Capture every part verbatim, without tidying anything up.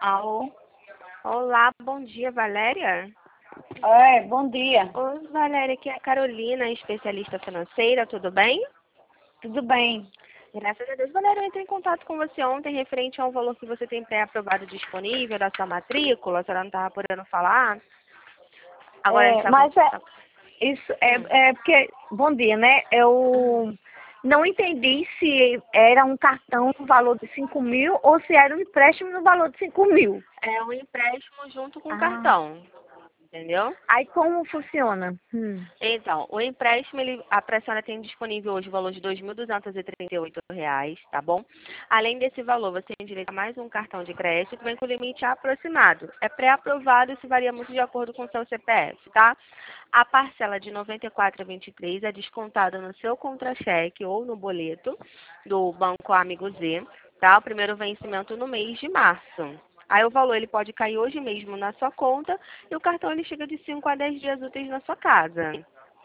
Alô? Olá, bom dia, Valéria. É, bom dia. Oi, Valéria, aqui é a Carolina, especialista financeira, tudo bem? Tudo bem? Graças a Deus. Valéria, eu entrei em contato com você ontem referente ao valor que você tem pré-aprovado disponível da sua matrícula, a senhora não estava podendo falar. Agora a gente É, está com... mas é, tá- isso Hum. é, é porque, bom dia, né? Eu não entendi se era um cartão no valor de cinco mil ou se era um empréstimo no valor de cinco mil. É um empréstimo junto com o Ah, cartão, entendeu? aí como funciona? Hum. Então, o empréstimo, ele, a senhora tem disponível hoje o valor de dois mil duzentos e trinta e oito reais, tá bom? Além desse valor, você tem direito a mais um cartão de crédito que vem com limite aproximado. É pré-aprovado e isso varia muito de acordo com o seu C P F, tá? A parcela de noventa e quatro reais e vinte e três centavos é descontada no seu contra-cheque ou no boleto do Banco Amigo Z, tá? O primeiro vencimento no mês de março. Aí o valor ele pode cair hoje mesmo na sua conta e o cartão ele chega de cinco a dez dias úteis na sua casa.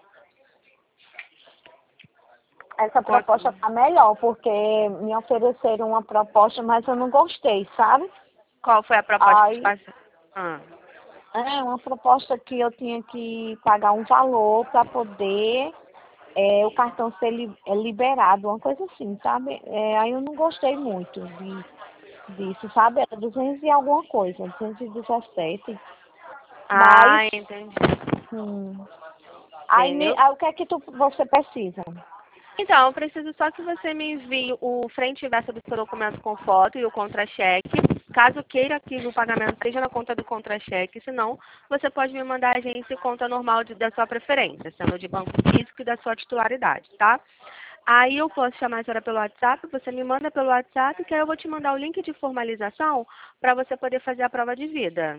Essa proposta tá melhor, porque me ofereceram uma proposta, mas eu não gostei, sabe? Qual foi a proposta que te Aí passou? Ah, é uma proposta que eu tinha que pagar um valor para poder é, o cartão ser li- é, liberado, uma coisa assim, sabe? É, aí eu não gostei muito de, disso, sabe? Era duzentos e alguma coisa, duzentos e dezessete. Mas, ah entendi. hum, aí, me, Entendeu? aí o que é que tu, você precisa? Então, eu preciso só que você me envie o frente e verso do seu documento com foto e o contra-cheque. Caso queira que o pagamento seja na conta do contra-cheque, senão você pode me mandar a agência e conta normal de, da sua preferência, sendo de banco físico e da sua titularidade, tá? Aí eu posso chamar a senhora pelo WhatsApp, você me manda pelo WhatsApp, que aí eu vou te mandar o link de formalização para você poder fazer a prova de vida,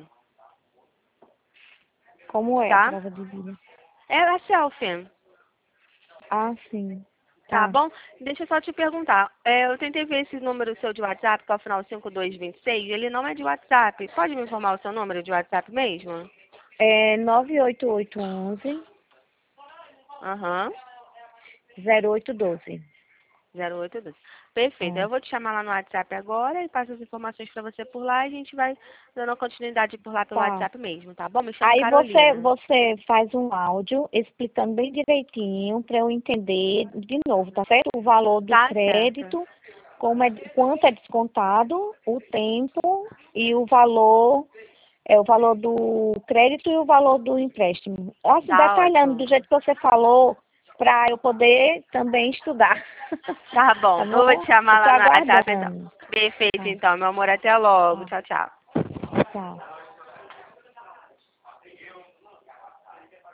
Como é a tá? prova de vida? É a selfie. Ah, sim, Tá tá. bom? Deixa eu só te perguntar. É, eu tentei ver esse número seu de WhatsApp, que é o final cinco dois dois seis. Ele não é de WhatsApp. Pode me informar o seu número de WhatsApp mesmo? É nove oito oito um um Aham. zero oito um dois. zero oito dois. Perfeito. É. Eu vou te chamar lá no WhatsApp agora e passo as informações para você por lá e a gente vai dando continuidade por lá pelo Tá. WhatsApp mesmo, tá bom? Me chamo Aí você, Carolina. você faz um áudio explicando bem direitinho para eu entender de novo, tá certo? O valor do Tá certo. crédito, como é, quanto é descontado, o tempo e o valor, é o valor do crédito e o valor do empréstimo. Assim, Tá detalhando ótimo. do jeito que você falou, para eu poder também estudar. Tá Tá bom. Eu vou te bom? Eu chamar tô lá no WhatsApp então. aguardando. Perfeito Tá, então, meu amor. Até logo. tá, Tchau, tchau. tchau.